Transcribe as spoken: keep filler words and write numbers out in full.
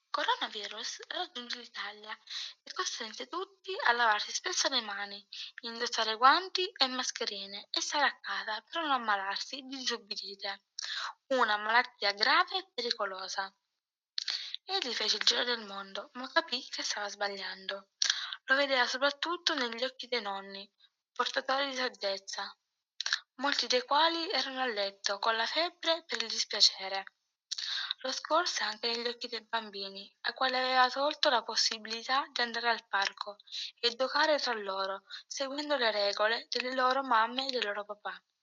Coronavirus raggiunge l'Italia e costringe tutti a lavarsi spesso le mani, indossare guanti e mascherine e stare a casa per non ammalarsi di disubidite, una malattia grave e pericolosa. Egli fece il giro del mondo, ma capì che stava sbagliando. Lo vedeva soprattutto negli occhi dei nonni, portatori di saggezza, molti dei quali erano a letto con la febbre per il dispiacere. Lo scorse anche negli occhi dei bambini, ai quali aveva tolto la possibilità di andare al parco e giocare tra loro, seguendo le regole delle loro mamme e dei loro papà.